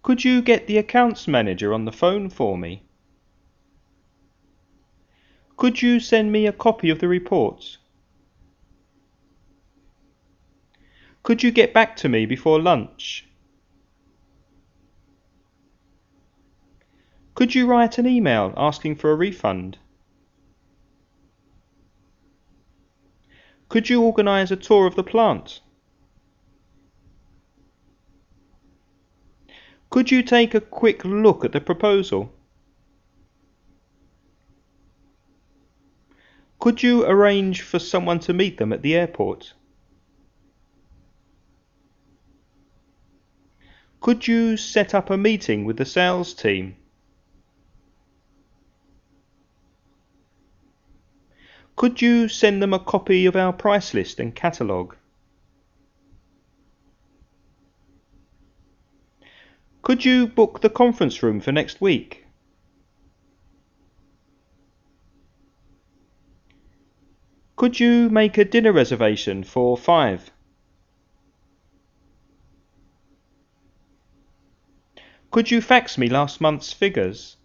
Could you get the accounts manager on the phone for me? Could you send me a copy of the reports? Could you get back to me before lunch? Could you write an email asking for a refund? Could you organise a tour of the plant? Could you take a quick look at the proposal? Could you arrange for someone to meet them at the airport? Could you set up a meeting with the sales team? Could you send them a copy of our price list and catalogue? Could you book the conference room for next week? Could you make a dinner reservation for 5? Could you fax me last month's figures?